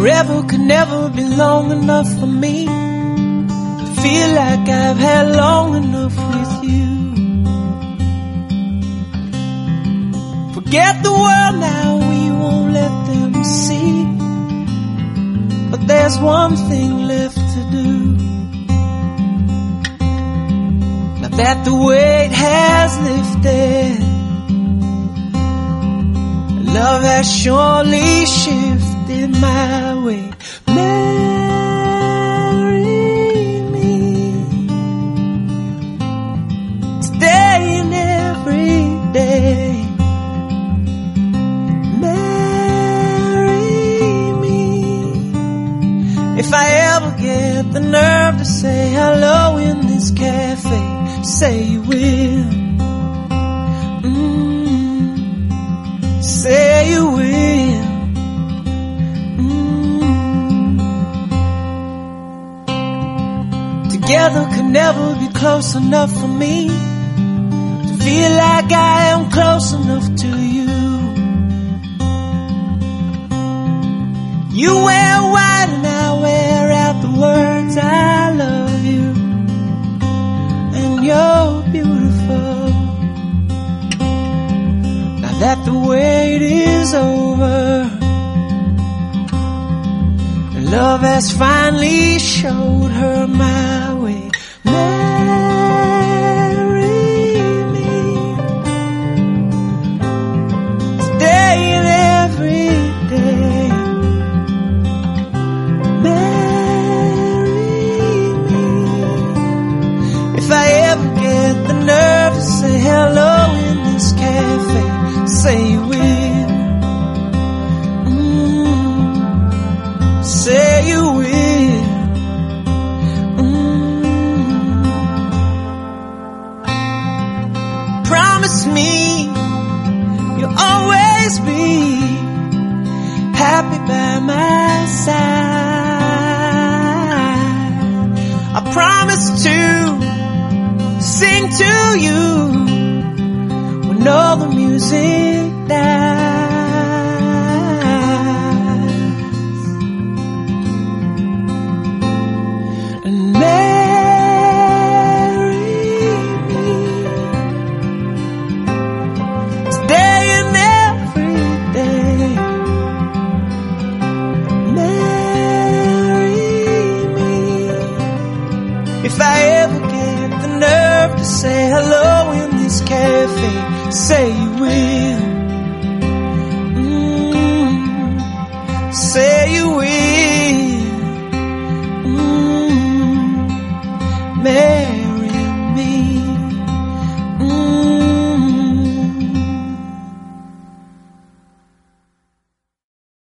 Forever could never be long enough for me to feel like I've had long enough with you. Forget the world now, we won't let them see. But there's one thing left to do. Now that the weight has lifted, love has surely shifted my way. Marry me today and every day. Marry me. If I ever get the nerve to say hello in this cafe, say you will. Say you will. Together could never be close enough for me to feel like I am close enough to you. You wear white and I wear out the words I love you. And you're beautiful. Now that the wait is over, love has finally showed her my way. Marry me today and every day. Marry me. If I ever get the nerve to say hello in this cafe, say you will. Say you will. Promise me you'll always be happy by my side. I promise to sing to you when all the music dies. And marry me today and every day. Marry me. If I ever get the nerve to say hello in this cafe, say you will.